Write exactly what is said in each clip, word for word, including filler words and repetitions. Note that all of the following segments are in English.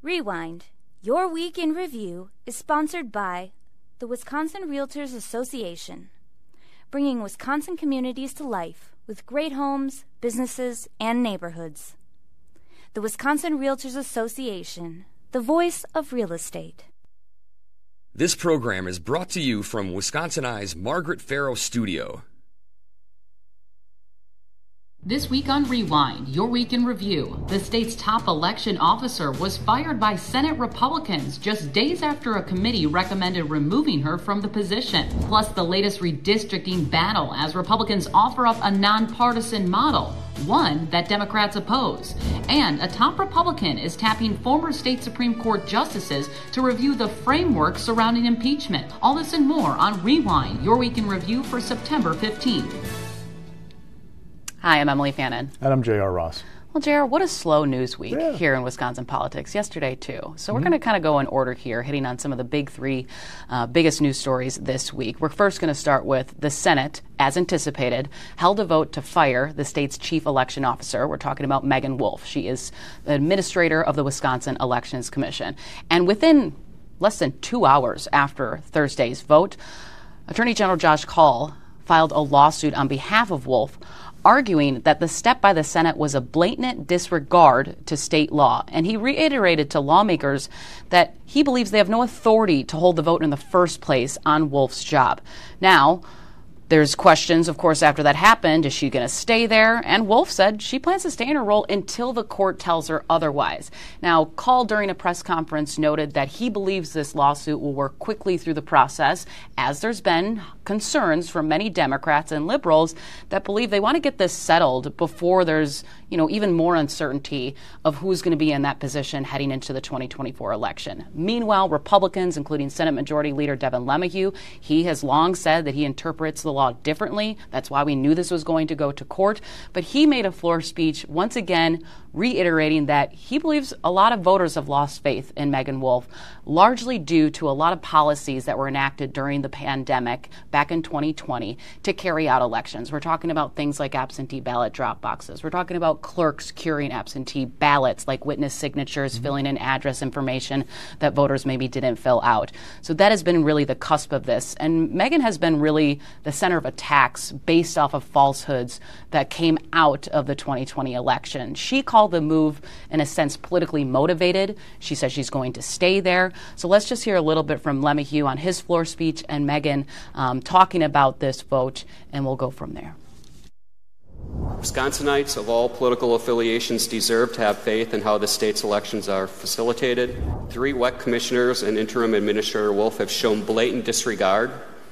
Rewind, your week in review, is sponsored by the Wisconsin Realtors Association, bringing Wisconsin communities to life with great homes, businesses, and neighborhoods. The Wisconsin Realtors Association, the voice of real estate. This program is brought to you from Wisconsin Eye's Margaret Farrow Studio. This week on Rewind, your week in review, the state's top election officer was fired by Senate Republicans just days after a committee recommended removing her from the position. Plus, the latest redistricting battle as Republicans offer up a nonpartisan model, one that Democrats oppose. And a top Republican is tapping former state Supreme Court justices to review the framework surrounding impeachment. All this and more on Rewind, your week in review for September fifteenth. Hi, I'm Emily Fannin. And I'm J R. Ross. Well, J R, what a slow news week yeah. here in Wisconsin politics. Yesterday, too. So mm-hmm. we're going to kind of go in order here, hitting on some of the big three uh, biggest news stories this week. We're first going to start with the Senate, as anticipated, held a vote to fire the state's chief election officer. We're talking about Megan Wolf. She is the administrator of the Wisconsin Elections Commission. And within less than two hours after Thursday's vote, Attorney General Josh Kaul filed a lawsuit on behalf of Wolf, arguing that the step by the Senate was a blatant disregard to state law. And he reiterated to lawmakers that he believes they have no authority to hold the vote in the first place on Wolf's job. Now, there's questions, of course, after that happened. Is she going to stay there? And Wolf said she plans to stay in her role until the court tells her otherwise. Now, Kaul, during a press conference, noted that he believes this lawsuit will work quickly through the process, as there's been concerns from many Democrats and liberals that believe they want to get this settled before there's, you know, even more uncertainty of who's going to be in that position heading into the twenty twenty-four election. Meanwhile, Republicans, including Senate Majority Leader Devin LeMahieu, he has long said that he interprets the law differently. That's why we knew this was going to go to court. But he made a floor speech once again reiterating that he believes a lot of voters have lost faith in Megan Wolf, largely due to a lot of policies that were enacted during the pandemic back in twenty twenty to carry out elections. We're talking about things like absentee ballot drop boxes. We're talking about clerks curing absentee ballots, like witness signatures, mm-hmm. filling in address information that voters maybe didn't fill out. So that has been really the cusp of this. And Megan has been really the center of attacks based off of falsehoods that came out of the twenty twenty election. She called the move, in a sense, politically motivated. She says she's going to stay there. So let's just hear a little bit from LeMahieu on his floor speech and Megan um, talking about this vote, and we'll go from there. Wisconsinites of all political affiliations deserve to have faith in how the state's elections are facilitated. Three W E C commissioners and interim administrator Wolf have shown blatant disregard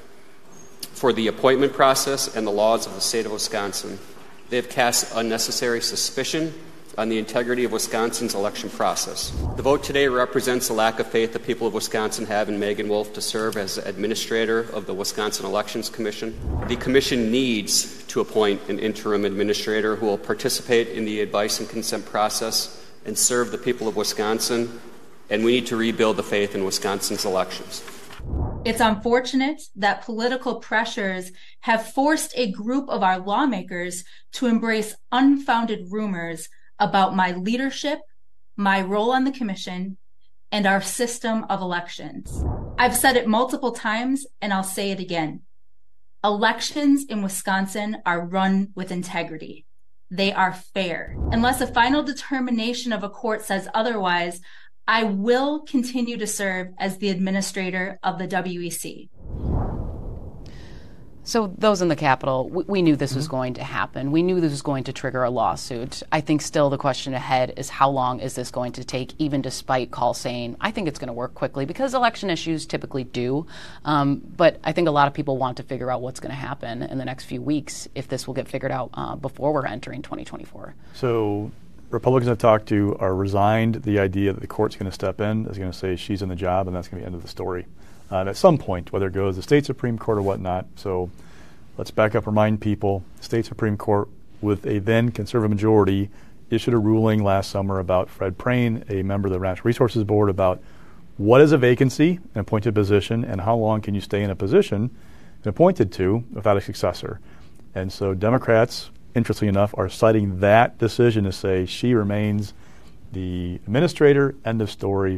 for the appointment process and the laws of the state of Wisconsin. They have cast unnecessary suspicion on the integrity of Wisconsin's election process. The vote today represents the lack of faith the people of Wisconsin have in Megan Wolf to serve as administrator of the Wisconsin Elections Commission. The commission needs to appoint an interim administrator who will participate in the advice and consent process and serve the people of Wisconsin, and we need to rebuild the faith in Wisconsin's elections. It's unfortunate that political pressures have forced a group of our lawmakers to embrace unfounded rumors about my leadership, my role on the commission, and our system of elections. I've said it multiple times, and I'll say it again. Elections in Wisconsin are run with integrity. They are fair. Unless a final determination of a court says otherwise, I will continue to serve as the administrator of the W E C. So those in the Capitol, we, we knew this mm-hmm. was going to happen. We knew this was going to trigger a lawsuit. I think still the question ahead is how long is this going to take, even despite Kaul saying, I think it's going to work quickly, because election issues typically do. Um, but I think a lot of people want to figure out what's going to happen in the next few weeks if this will get figured out uh, before we're entering twenty twenty-four. So Republicans I've talked to are resigned the idea that the court's going to step in, is going to say she's in the job, and that's going to be the end of the story. Uh, and at some point, whether it goes to the state Supreme Court or whatnot. So let's back up, remind people, state Supreme Court, with a then conservative majority, issued a ruling last summer about Fred Prane, a member of the Natural Resources Board, about what is a vacancy, an appointed position, and how long can you stay in a position and appointed to without a successor. And so Democrats, interestingly enough, are citing that decision to say she remains the administrator, end of story.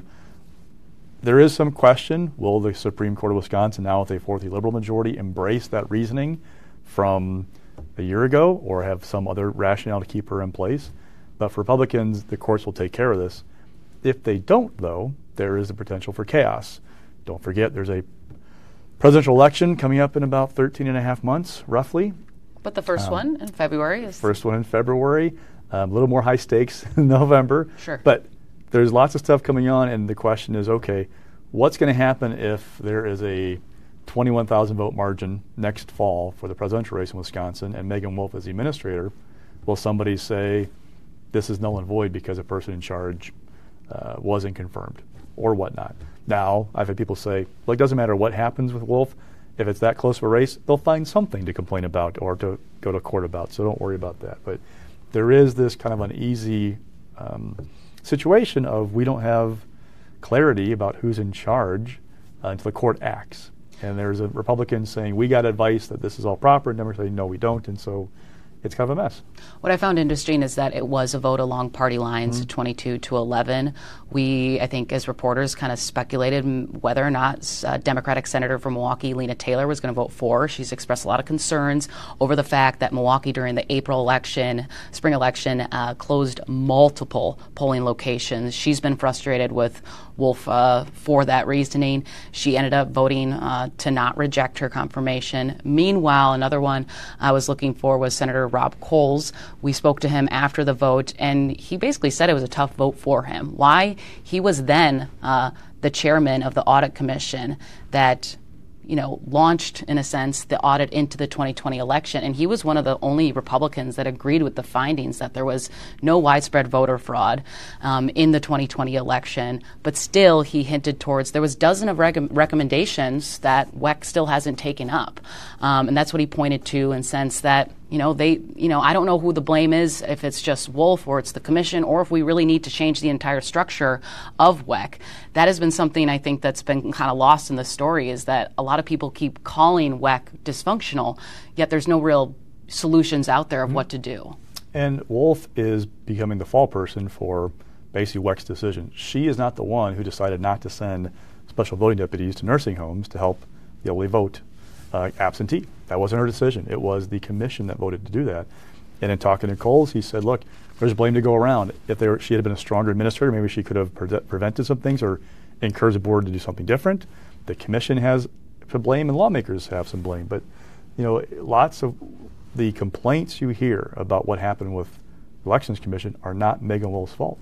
There is some question, will the Supreme Court of Wisconsin, now with a fourth liberal majority, embrace that reasoning from a year ago or have some other rationale to keep her in place? But for Republicans, the courts will take care of this. If they don't, though, there is the potential for chaos. Don't forget, there's a presidential election coming up in about thirteen and a half months, roughly. But the first um, one in February is... First one in February. Um, a little more high stakes in November. Sure. But there's lots of stuff coming on, and the question is, okay, what's going to happen if there is a twenty-one thousand vote margin next fall for the presidential race in Wisconsin and Megan Wolf is the administrator? Will somebody say this is null and void because a person in charge uh, wasn't confirmed or whatnot? Now, I've had people say, well, it doesn't matter what happens with Wolf. If it's that close of a race, they'll find something to complain about or to go to court about, so don't worry about that. But there is this kind of uneasy um, situation of we don't have clarity about who's in charge uh, until the court acts. And there's a Republican saying, we got advice that this is all proper, and Democrats saying, no, we don't. And so it's kind of a mess. What I found interesting is that it was a vote along party lines, mm-hmm. twenty-two to eleven. We, I think, as reporters, kind of speculated whether or not uh, Democratic Senator from Milwaukee, Lena Taylor, was going to vote for. She's expressed a lot of concerns over the fact that Milwaukee, during the April election, spring election, uh, closed multiple polling locations. She's been frustrated with Wolf uh, for that reasoning. She ended up voting uh, to not reject her confirmation. Meanwhile, another one I was looking for was Senator Rob Coles. We spoke to him after the vote, and he basically said it was a tough vote for him. Why? He was then uh, the chairman of the Audit Commission that you know, launched, in a sense, the audit into the twenty twenty election. And he was one of the only Republicans that agreed with the findings that there was no widespread voter fraud um, in the twenty twenty election. But still, he hinted towards there was a dozen of rec- recommendations that W E C still hasn't taken up. Um, and that's what he pointed to, in sense that, you know, they, you know, I don't know who the blame is, if it's just Wolf or it's the commission, or if we really need to change the entire structure of W E C. That has been something I think that's been kind of lost in the story, is that a lot of people keep calling W E C dysfunctional, yet there's no real solutions out there of mm-hmm. what to do. And Wolf is becoming the fall person for basically W E C's decision. She is not the one who decided not to send special voting deputies to nursing homes to help the elderly vote uh, absentee. That wasn't her decision. It was the commission that voted to do that. And in talking to Coles, he said, look, there's blame to go around. If there, she had been a stronger administrator, maybe she could have pre- prevented some things or encouraged the board to do something different. The commission has to blame and lawmakers have some blame. But, you know, lots of the complaints you hear about what happened with the Elections Commission are not Megan Wolf's fault.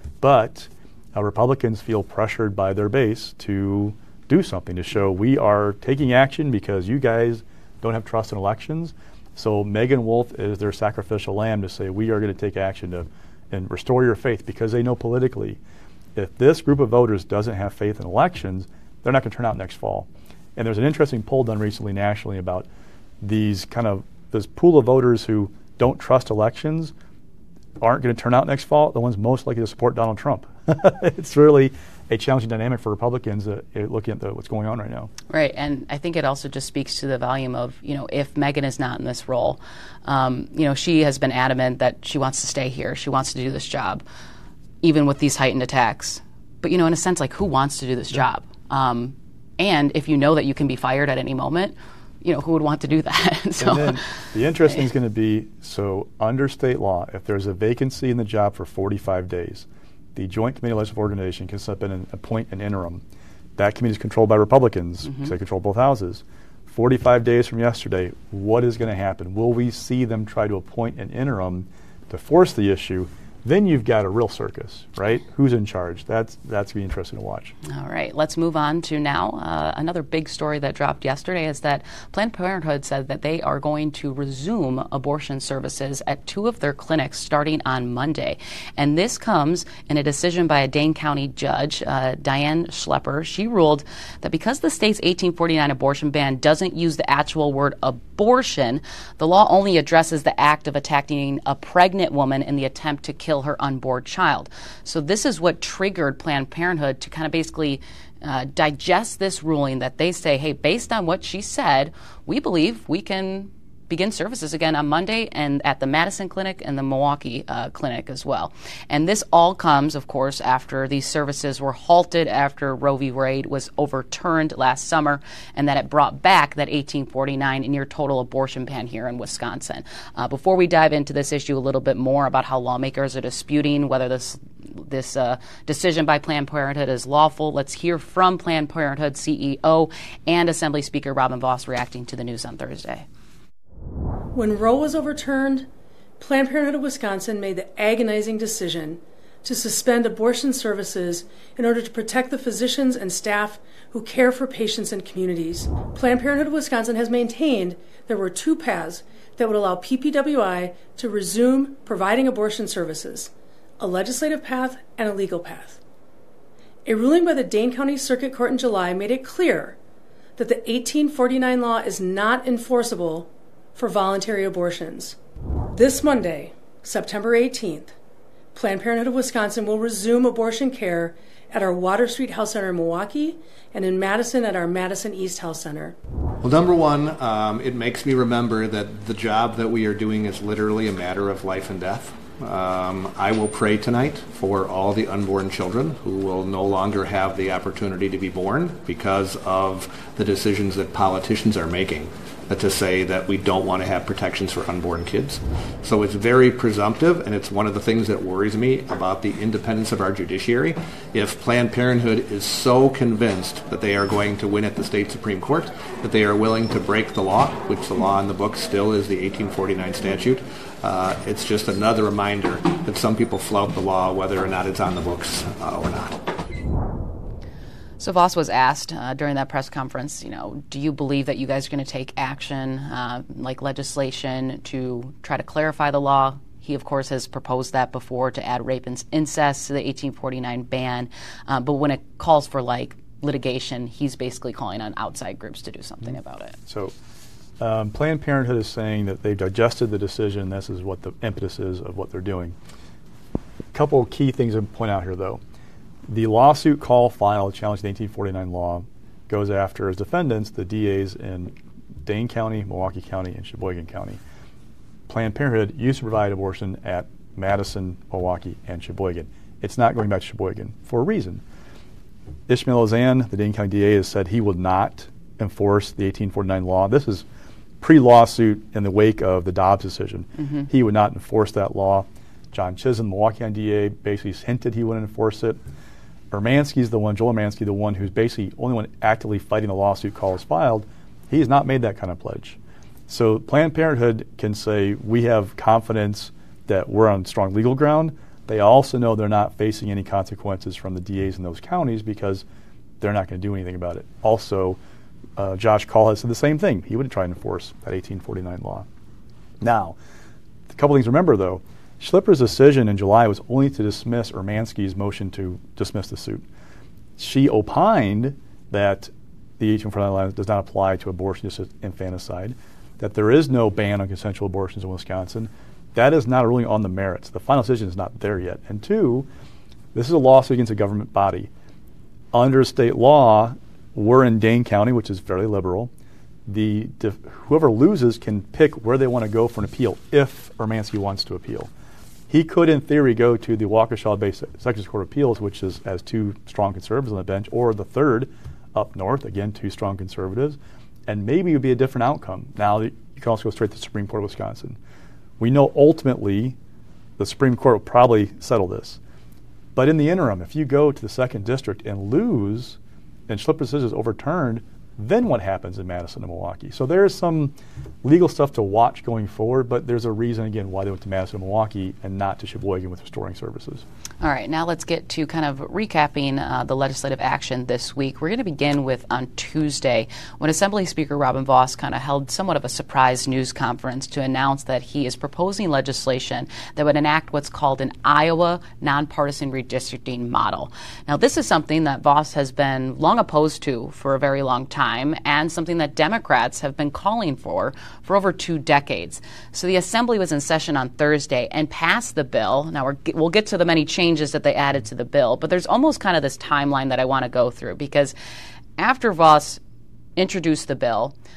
But uh, Republicans feel pressured by their base to do something to show we are taking action because you guys don't have trust in elections. So Megan Wolf is their sacrificial lamb to say we are going to take action to and restore your faith, because they know politically if this group of voters doesn't have faith in elections, they're not going to turn out next fall. And there's an interesting poll done recently nationally about these kind of this pool of voters who don't trust elections aren't going to turn out next fall, the ones most likely to support Donald Trump. It's really a challenging dynamic for Republicans uh, looking at the, what's going on right now. Right, and I think it also just speaks to the volume of, you know, if Megan is not in this role, um, you know, she has been adamant that she wants to stay here, she wants to do this job, even with these heightened attacks. But, you know, in a sense, like, who wants to do this yeah. job? Um, and if you know that you can be fired at any moment, you know, who would want to do that? So, and then the interesting thing is going to be, so under state law, if there's a vacancy in the job for forty-five days, the Joint Committee of Legislative Organization can step in and appoint an interim. That committee is controlled by Republicans, because mm-hmm. they control both houses. forty-five days from yesterday, what is going to happen? Will we see them try to appoint an interim to force the issue? Then you've got a real circus, right? Who's in charge? That's that's going to be interesting to watch. All right, let's move on to now. Uh, another big story that dropped yesterday is that Planned Parenthood said that they are going to resume abortion services at two of their clinics starting on Monday. And this comes in a decision by a Dane County judge, uh, Diane Schlepper. She ruled that because the state's eighteen forty-nine abortion ban doesn't use the actual word abortion, the law only addresses the act of attacking a pregnant woman in the attempt to kill her unborn child. So this is what triggered Planned Parenthood to kind of basically uh, digest this ruling that they say, hey, based on what she said, we believe we can begin services again on Monday and at the Madison Clinic and the Milwaukee uh, Clinic as well. And this all comes, of course, after these services were halted after Roe v. Wade was overturned last summer, and that it brought back that eighteen forty-nine near total abortion ban here in Wisconsin. Uh, before we dive into this issue a little bit more about how lawmakers are disputing whether this this uh, decision by Planned Parenthood is lawful, let's hear from Planned Parenthood C E O and Assembly Speaker Robin Vos reacting to the news on Thursday. When Roe was overturned, Planned Parenthood of Wisconsin made the agonizing decision to suspend abortion services in order to protect the physicians and staff who care for patients and communities. Planned Parenthood of Wisconsin has maintained there were two paths that would allow P P W I to resume providing abortion services: a legislative path and a legal path. A ruling by the Dane County Circuit Court in July made it clear that the eighteen forty-nine law is not enforceable for voluntary abortions. This Monday, September eighteenth, Planned Parenthood of Wisconsin will resume abortion care at our Water Street Health Center in Milwaukee and in Madison at our Madison East Health Center. Well, number one, um, it makes me remember that the job that we are doing is literally a matter of life and death. Um, I will pray tonight for all the unborn children who will no longer have the opportunity to be born because of the decisions that politicians are making to say that we don't want to have protections for unborn kids. So it's very presumptive, and it's one of the things that worries me about the independence of our judiciary. If Planned Parenthood is so convinced that they are going to win at the state Supreme Court, that they are willing to break the law, which the law in the book still is the eighteen forty-nine statute, uh, it's just another reminder that some people flout the law whether or not it's on the books uh, or not. So Vos was asked uh, during that press conference, you know, do you believe that you guys are going to take action, uh, like legislation, to try to clarify the law? He, of course, has proposed that before to add rape and incest to the eighteen forty-nine ban. Uh, but when it calls for, like, litigation, he's basically calling on outside groups to do something mm-hmm. about it. So um, Planned Parenthood is saying that they've digested the decision. This is what the impetus is of what they're doing. A couple of key things to point out here, though. The lawsuit call filed challenging the eighteen forty-nine law goes after, as defendants, the D As in Dane County, Milwaukee County, and Sheboygan County. Planned Parenthood used to provide abortion at Madison, Milwaukee, and Sheboygan. It's not going back to Sheboygan for a reason. Ishmael Ozan, the Dane County D A, has said he will not enforce the eighteen forty-nine law. This is pre-lawsuit in the wake of the Dobbs decision. Mm-hmm. He would not enforce that law. John Chisholm, Milwaukee County D A, basically hinted he wouldn't enforce it. Urmansky's the one, Joel Urmansky, the one who's basically only one actively fighting the lawsuit call is filed. He has not made that kind of pledge. So Planned Parenthood can say we have confidence that we're on strong legal ground. They also know they're not facing any consequences from the D As in those counties because they're not going to do anything about it. Also, uh, Josh Kaul has said the same thing. He wouldn't try and enforce that eighteen forty-nine law. Now, a couple things to remember, though. Schlipper's decision in July was only to dismiss Urmansky's motion to dismiss the suit. She opined that the eighteen forty-nine law does not apply to abortion, just infanticide, that there is no ban on consensual abortions in Wisconsin. That is not a ruling on the merits. The final decision is not there yet. And two, this is a lawsuit against a government body. Under state law, we're in Dane County, which is fairly liberal. The def- whoever loses can pick where they want to go for an appeal if Urmansky wants to appeal. He could, in theory, go to the Waukesha-based Sections Court of Appeals, which is has two strong conservatives on the bench, or the third up north, again, two strong conservatives, and maybe it would be a different outcome. Now, you can also go straight to the Supreme Court of Wisconsin. We know ultimately the Supreme Court will probably settle this. But in the interim, if you go to the second district and lose, and Schlipper's decision is overturned, then what happens in Madison and Milwaukee? So there's some legal stuff to watch going forward, but there's a reason, again, why they went to Madison and Milwaukee and not to Sheboygan with restoring services. All right, now let's get to kind of recapping uh, the legislative action this week. We're going to begin with on Tuesday, when Assembly Speaker Robin Vos kind of held somewhat of a surprise news conference to announce that he is proposing legislation that would enact what's called an Iowa nonpartisan redistricting model. Now, this is something that Vos has been long opposed to for a very long time, and something that Democrats have been calling for for over two decades. So the Assembly was in session on Thursday and passed the bill. Now, we're, we'll get to the many changes that they added to the bill, but there's almost kind of this timeline that I want to go through, because after Vos introduced the bill,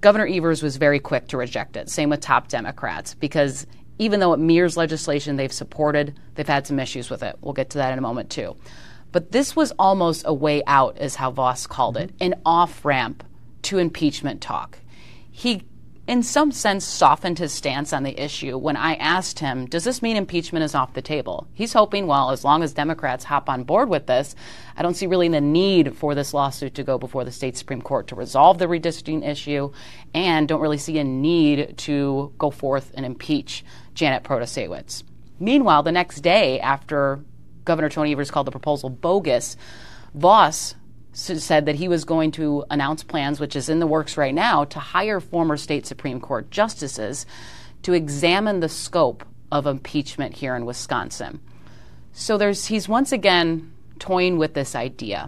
Governor Evers was very quick to reject it. Same with top Democrats, because even though it mirrors legislation they've supported, they've had some issues with it. We'll get to that in a moment, too. But this was almost a way out, is how Vos called it, an off-ramp to impeachment talk. He, in some sense, softened his stance on the issue when I asked him, does this mean impeachment is off the table? He's hoping, well, as long as Democrats hop on board with this, I don't see really the need for this lawsuit to go before the state Supreme Court to resolve the redistricting issue, and don't really see a need to go forth and impeach Janet Protasiewicz. Meanwhile, the next day, after Governor Tony Evers called the proposal bogus, Vos said that he was going to announce plans, which is in the works right now, to hire former state Supreme Court justices to examine the scope of impeachment here in Wisconsin. So there's he's once again toying with this idea.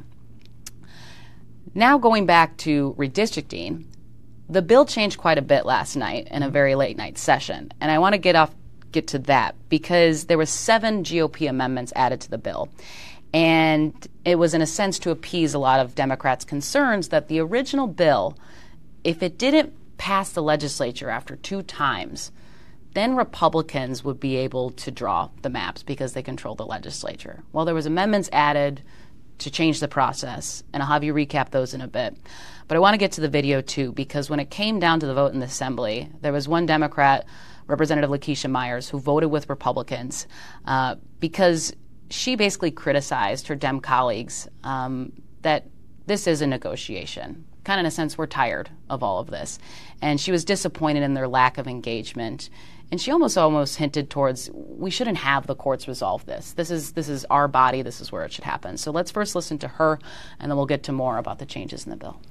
Now going back to redistricting, the bill changed quite a bit last night in a very late night session, and I want to get off get to that because there were seven G O P amendments added to the bill. And it was, in a sense, to appease a lot of Democrats' concerns that the original bill, if it didn't pass the legislature after two times, then Republicans would be able to draw the maps because they control the legislature. Well, there was amendments added to change the process, and I'll have you recap those in a bit. But I want to get to the video, too, because when it came down to the vote in the Assembly, there was one Democrat, Representative Lakeisha Myers, who voted with Republicans uh, because she basically criticized her Dem colleagues um, that this is a negotiation. Kind of in a sense, we're tired of all of this. And she was disappointed in their lack of engagement. And she almost almost hinted towards, we shouldn't have the courts resolve this. This is this is our body. This is where it should happen. So let's first listen to her, and then we'll get to more about the changes in the bill.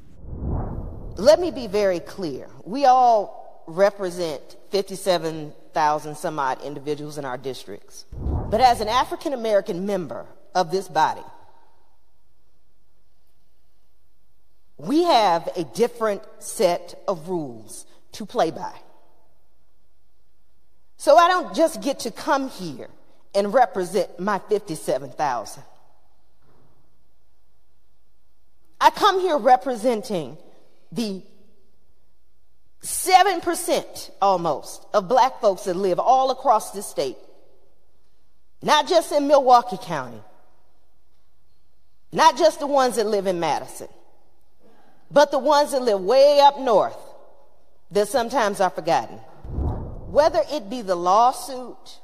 Let me be very clear. We all represent fifty-seven thousand some odd individuals in our districts. But as an African American member of this body, we have a different set of rules to play by. So I don't just get to come here and represent my fifty-seven thousand. I come here representing the seven percent almost of black folks that live all across the state, not just in Milwaukee County, not just the ones that live in Madison, but the ones that live way up north that sometimes are forgotten. Whether it be the lawsuit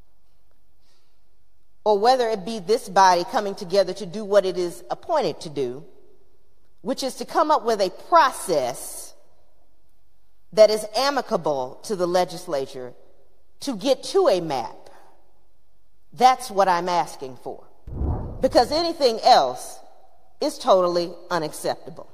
or whether it be this body coming together to do what it is appointed to do, which is to come up with a process that is amicable to the legislature to get to a map. That's what I'm asking for. Because anything else is totally unacceptable.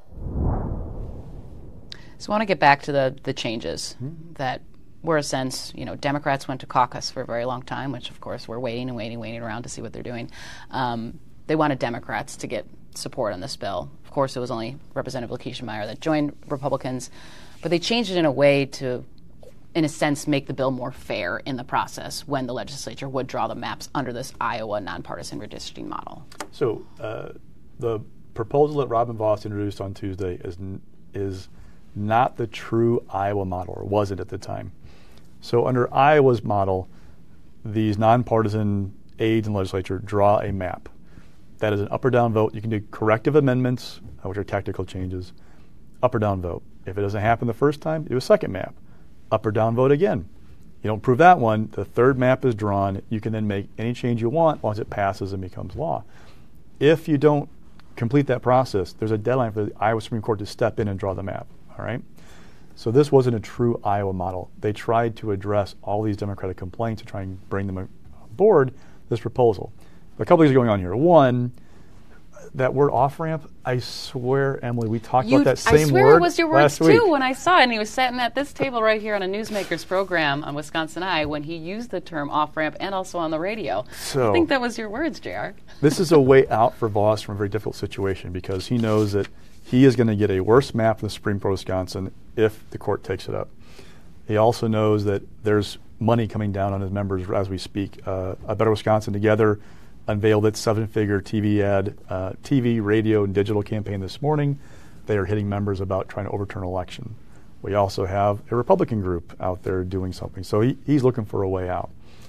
So I want to get back to the, the changes mm-hmm. that were, a sense, you know, Democrats went to caucus for a very long time, which, of course, we're waiting and waiting, waiting around to see what they're doing. Um, they wanted Democrats to get support on this bill. Of course, it was only Representative Lakeisha Myers that joined Republicans, but they changed it in a way to, in a sense, make the bill more fair in the process when the legislature would draw the maps under this Iowa nonpartisan redistricting model. So uh, the proposal that Robin Vos introduced on Tuesday is n- is not the true Iowa model, or wasn't at the time. So under Iowa's model, these nonpartisan aides in the legislature draw a map. That is an up or down vote. You can do corrective amendments, uh, which are tactical changes, up or down vote. If it doesn't happen the first time, do a second map, up or down vote again. You don't prove that one, the third map is drawn. You can then make any change you want once it passes and becomes law. If you don't complete that process, there's a deadline for the Iowa Supreme Court to step in and draw the map, all right? So this wasn't a true Iowa model. They tried to address all these Democratic complaints to try and bring them aboard this proposal. A couple things are going on here. One, that word off-ramp, I swear, Emily, we talked you, about that same word I swear word it was your words, too, week. when I saw it. And he was sitting at this table right here on a Newsmakers program on Wisconsin Eye when he used the term off-ramp and also on the radio. So I think that was your words, J R. This is a way out for Vos from a very difficult situation because he knows that he is going to get a worse map from the Supreme Court of Wisconsin if the court takes it up. He also knows that there's money coming down on his members as we speak. Uh, A Better Wisconsin Together unveiled its seven-figure T V ad, uh, T V, radio, and digital campaign this morning. they are hitting members about trying to overturn an election. We also have a Republican group out there doing something. So he, he's looking for a way out.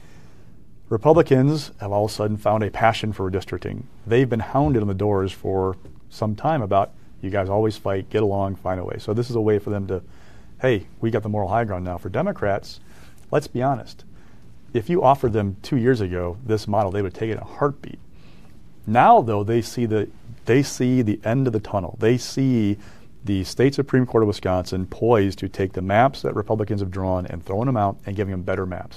Republicans have all of a sudden found a passion for redistricting. They've been hounded on the doors for some time about, you guys always fight, get along, find a way. So this is a way for them to, hey, we got the moral high ground now. For Democrats, let's be honest. If you offered them two years ago this model, they would take it in a heartbeat. Now, though, they see the they see the end of the tunnel. They see the state Supreme Court of Wisconsin poised to take the maps that Republicans have drawn and throwing them out and giving them better maps.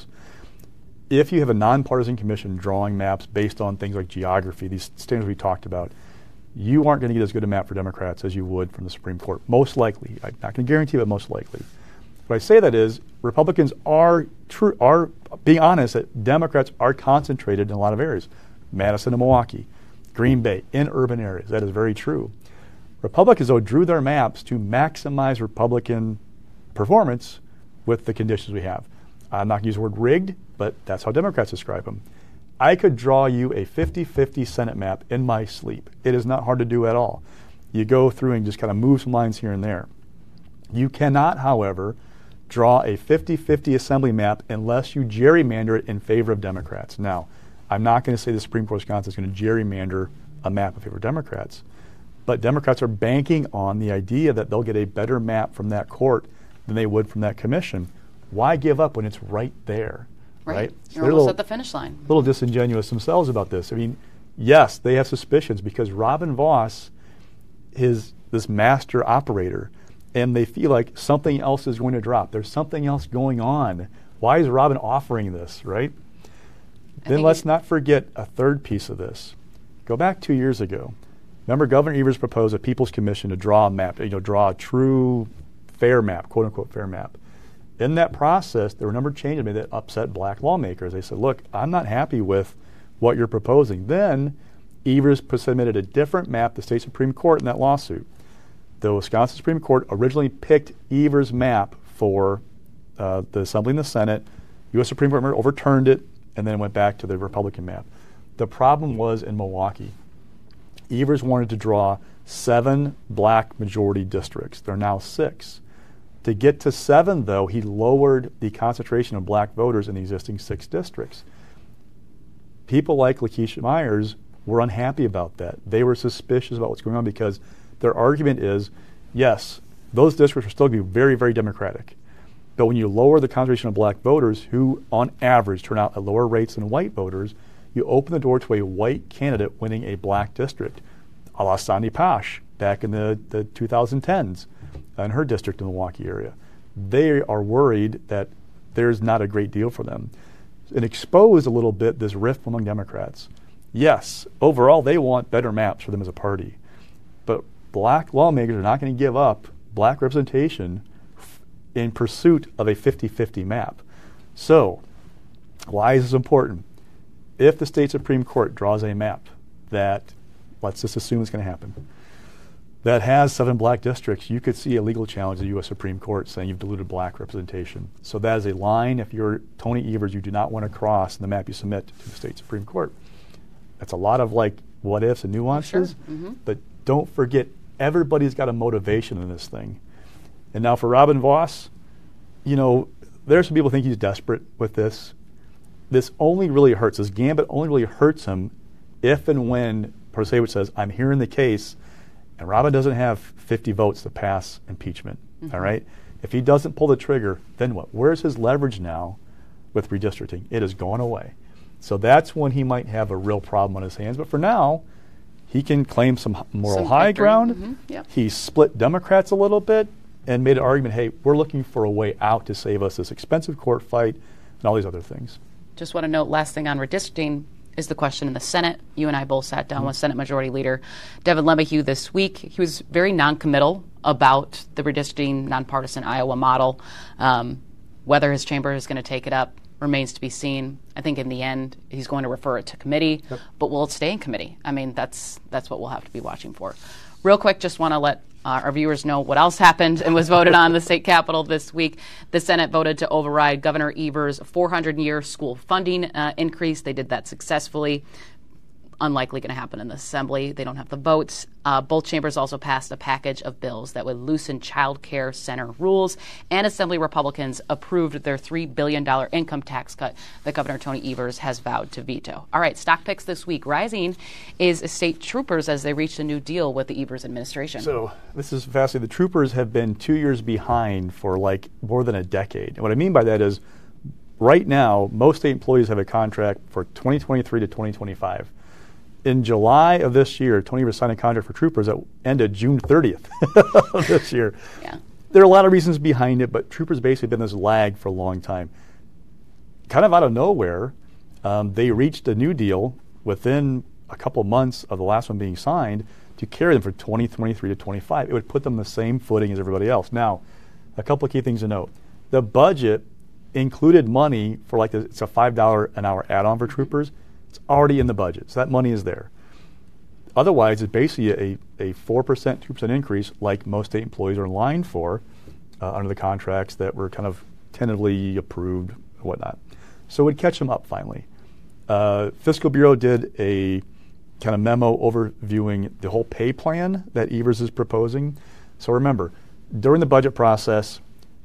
If you have a nonpartisan commission drawing maps based on things like geography, these standards we talked about, you aren't going to get as good a map for Democrats as you would from the Supreme Court. Most likely. I'm not going to guarantee, but most likely. What I say that is Republicans are true, are being honest that Democrats are concentrated in a lot of areas. Madison and Milwaukee, Green Bay, in urban areas. That is very true. Republicans, though, drew their maps to maximize Republican performance with the conditions we have. I'm not going to use the word rigged, but that's how Democrats describe them. I could draw you a fifty-fifty Senate map in my sleep. It is not hard to do at all. You go through and just kind of move some lines here and there. You cannot, however, draw a fifty-fifty assembly map unless you gerrymander it in favor of Democrats. Now, I'm not going to say the Supreme Court of Wisconsin is going to gerrymander a map in favor of Democrats, but Democrats are banking on the idea that they'll get a better map from that court than they would from that commission. Why give up when it's right there? Right. right? You're so almost little, at the finish line. A little disingenuous themselves about this. I mean, yes, they have suspicions because Robin Vos is this master operator, and they feel like something else is going to drop. There's something else going on. Why is Robin offering this, right? I then let's not forget a third piece of this. Go back two years ago. Remember, Governor Evers proposed a People's Commission to draw a map, you know, draw a true fair map, quote unquote fair map. In that process, there were a number of changes made that upset black lawmakers. They said, look, I'm not happy with what you're proposing. Then Evers submitted a different map to the state Supreme Court in that lawsuit. The Wisconsin Supreme Court originally picked Evers' map for uh, the Assembly and the Senate. U S Supreme Court overturned it and then went back to the Republican map. The problem was in Milwaukee. Evers wanted to draw seven black majority districts. There are now six. To get to seven, though, he lowered the concentration of black voters in the existing six districts. People like Lakeisha Myers were unhappy about that. They were suspicious about what's going on because their argument is, yes, those districts are still going to be very, very Democratic. But when you lower the concentration of black voters, who on average turn out at lower rates than white voters, you open the door to a white candidate winning a black district, a la Sandy Pash back in the, the twenty tens. In her district in the Milwaukee area. They are worried that there's not a great deal for them. It exposed a little bit this rift among Democrats. Yes, overall they want better maps for them as a party, but black lawmakers are not going to give up black representation f- in pursuit of a fifty-fifty map. So, why is this important? If the state Supreme Court draws a map that, let's just assume it's going to happen, that has seven black districts, you could see a legal challenge to the U S Supreme Court saying you've diluted black representation. So that is a line, if you're Tony Evers, you do not want to cross in the map you submit to the state Supreme Court. That's a lot of like what ifs and nuances, sure. mm-hmm. but don't forget everybody's got a motivation in this thing. And now for Robin Vos, you know, there's some people think he's desperate with this. This only really hurts, this gambit only really hurts him if and when Protasiewicz says, I'm hearing the case, and Robin doesn't have fifty votes to pass impeachment, mm-hmm. all right? If he doesn't pull the trigger, then what? Where's his leverage now with redistricting? It has gone away. So that's when he might have a real problem on his hands. But for now, he can claim some moral some high victory. ground. Mm-hmm. Yep. He split Democrats a little bit and made an argument, hey, we're looking for a way out to save us this expensive court fight and all these other things. Just want to note, last thing on redistricting, is the question in the Senate. You and I both sat down mm-hmm. with Senate Majority Leader Devin LeMahieu this week. He was very non-committal about the redistricting nonpartisan Iowa model. Um, whether his chamber is going to take it up remains to be seen. I think in the end he's going to refer it to committee, yep. but will it stay in committee? I mean, that's that's what we'll have to be watching for. Real quick, just want to let uh, our viewers know what else happened and was voted on in the state capitol this week. The Senate voted to override Governor Evers' four hundred year school funding uh, increase. They did that successfully. unlikely going to happen in the Assembly. They don't have the votes. Uh, both chambers also passed a package of bills that would loosen child care center rules, and Assembly Republicans approved their three billion dollars income tax cut that Governor Tony Evers has vowed to veto. All right, stock picks this week. Rising is state troopers as they reach a new deal with the Evers administration. So this is fascinating. The troopers have been two years behind for like more than a decade. And what I mean by that is right now, most state employees have a contract for twenty twenty-three to twenty twenty-five. In July of this year, Tony Evers signed a contract for troopers that ended June thirtieth of this year. Yeah. There are a lot of reasons behind it, but troopers basically been this lag for a long time. Kind of out of nowhere, um, they reached a new deal within a couple of months of the last one being signed to carry them for twenty twenty-three to twenty-five. It would put them on the same footing as everybody else. Now, a couple of key things to note. The budget included money for like, the, it's a five dollars an hour add-on for troopers. It's already in the budget, so that money is there. Otherwise, it's basically a, a four percent, two percent increase like most state employees are in line for uh, under the contracts that were kind of tentatively approved and whatnot. So it would catch them up finally. Uh, Fiscal Bureau did a kind of memo overviewing the whole pay plan that Evers is proposing. So remember, during the budget process,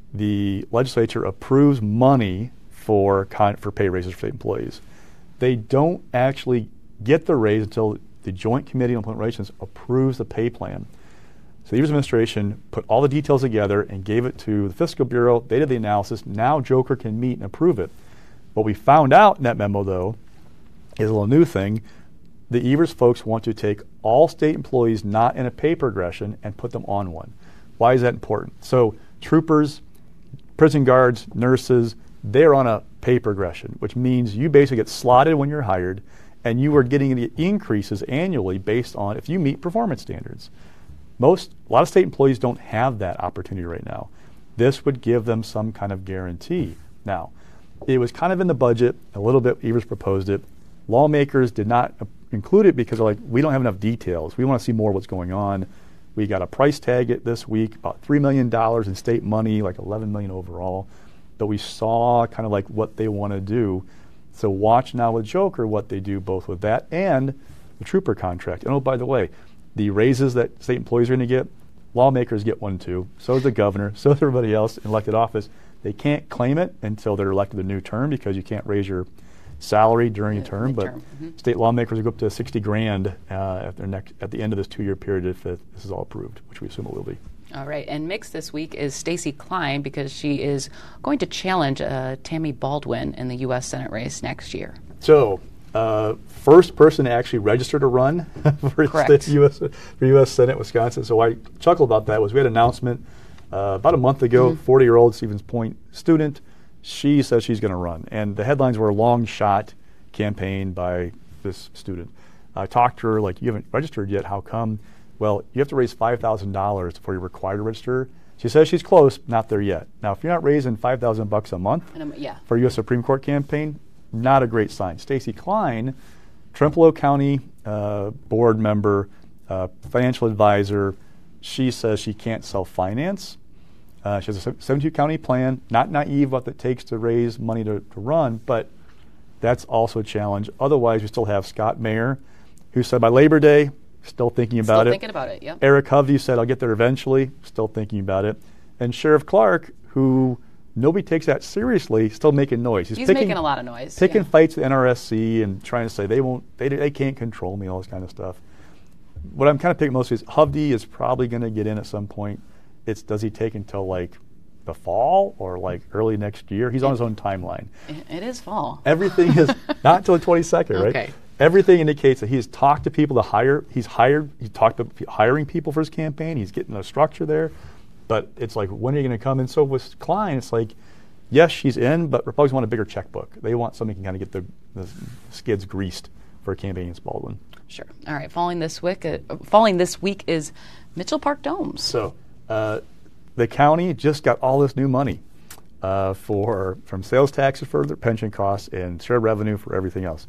the legislature approves money for con- for pay raises for state employees. They don't actually get the raise until the Joint Committee on Employment Relations approves the pay plan. So the Evers administration put all the details together and gave it to the Fiscal Bureau. They did the analysis. Now Joker can meet and approve it. What we found out in that memo, though, is a little new thing. The Evers folks want to take all state employees not in a pay progression and put them on one. Why is that important? So troopers, prison guards, nurses, they're on a pay progression, which means you basically get slotted when you're hired, and you are getting the increases annually based on if you meet performance standards. Most, a lot of state employees don't have that opportunity right now. This would give them some kind of guarantee. Now, it was kind of in the budget, a little bit, Evers proposed it. Lawmakers did not include it because they're like, we don't have enough details. We want to see more what's going on. We got a price tag it this week, about three million dollars in state money, like eleven million dollars overall. But we saw kind of like what they want to do. So watch now with Joker what they do both with that and the trooper contract. And oh, by the way, the raises that state employees are going to get, lawmakers get one too. So does the governor. So does everybody else in elected office. They can't claim it until they're elected a new term because you can't raise your salary during a term. But mm-hmm. state lawmakers will go up to sixty grand uh, at, their next, at the end of this two-year period if it, this is all approved, which we assume it will be. All right, and mixed this week is Stacey Klein because she is going to challenge uh, Tammy Baldwin in the U S Senate race next year. So, uh, first person to actually register to run for the U S for U S Senate, Wisconsin. So I chuckle about that was we had an announcement uh, about a month ago, forty-year-old mm-hmm. Stevens Point student. She says she's going to run, and the headlines were a long shot campaign by this student. I talked to her like, you haven't registered yet. How come? Well, you have to raise five thousand dollars before you're required to register. She says she's close, not there yet. Now, if you're not raising five thousand dollars bucks a month um, yeah. for a U S Supreme Court campaign, not a great sign. Stacey Klein, Trempealeau County uh, board member, uh, financial advisor, she says she can't self-finance. Uh, she has a seventy-two county plan, not naive what it takes to raise money to, to run, but that's also a challenge. Otherwise, we still have Scott Mayer, who said by Labor Day, still thinking about still it. Still thinking about it, yeah. Eric Hovde said, I'll get there eventually, still thinking about it. And Sheriff Clark, who nobody takes that seriously, still making noise. He's, He's picking, making a lot of noise. Picking yeah. fights with N R S C and trying to say they won't, they, they can't control me, all this kind of stuff. What I'm kind of picking mostly is Hovde is probably going to get in at some point. It's does he take until like the fall or like early next year? He's it, on his own timeline. It is fall. Everything is not until the twenty-second, right? Okay. Everything indicates that he's talked to people to hire. He's hired. He's talked to hiring people for his campaign. He's getting a structure there. But it's like, when are you going to come in? So with Klein, it's like, yes, she's in, but Republicans want a bigger checkbook. They want somebody who can kind of get the, the skids greased for a campaign against Baldwin. Sure. All right. Falling this week, uh, falling this week is Mitchell Park Domes. So uh, the county just got all this new money uh, for from sales taxes for their pension costs and shared revenue for everything else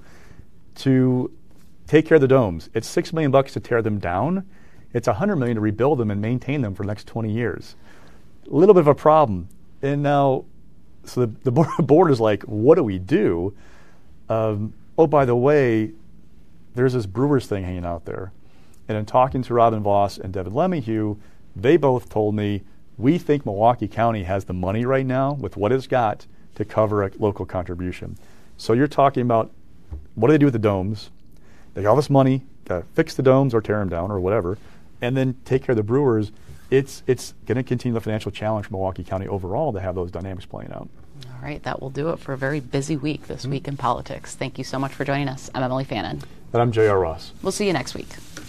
to take care of the domes. It's six million bucks to tear them down. It's a hundred million to rebuild them and maintain them for the next twenty years. A little bit of a problem. And now, so the, the board is like, what do we do? Um, oh, by the way, there's this Brewers thing hanging out there. And in talking to Robin Voss and Devin Lemahue, they both told me, we think Milwaukee County has the money right now with what it's got to cover a local contribution. So you're talking about, what do they do with the domes? They got all this money, gotta fix the domes or tear them down or whatever, and then take care of the Brewers. It's it's going to continue the financial challenge for Milwaukee County overall to have those dynamics playing out. All right, that will do it for a very busy week this mm-hmm. week in politics. Thank you so much for joining us. I'm Emily Fannin. And I'm J R. Ross. We'll see you next week.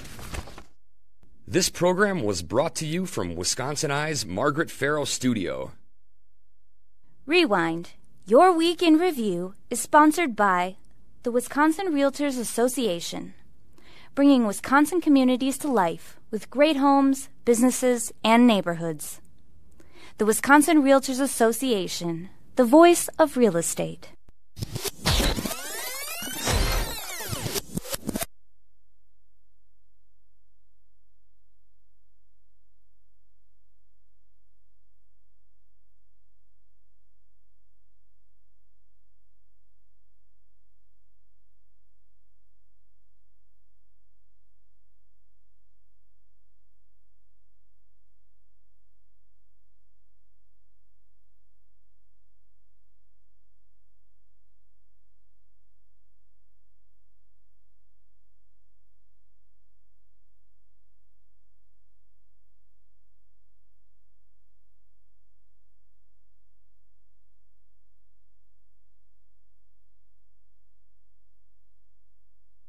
This program was brought to you from Wisconsin Eye's Margaret Farrow Studio. Rewind. Your Week in Review is sponsored by the Wisconsin Realtors Association, bringing Wisconsin communities to life with great homes, businesses, and neighborhoods. The Wisconsin Realtors Association, the voice of real estate.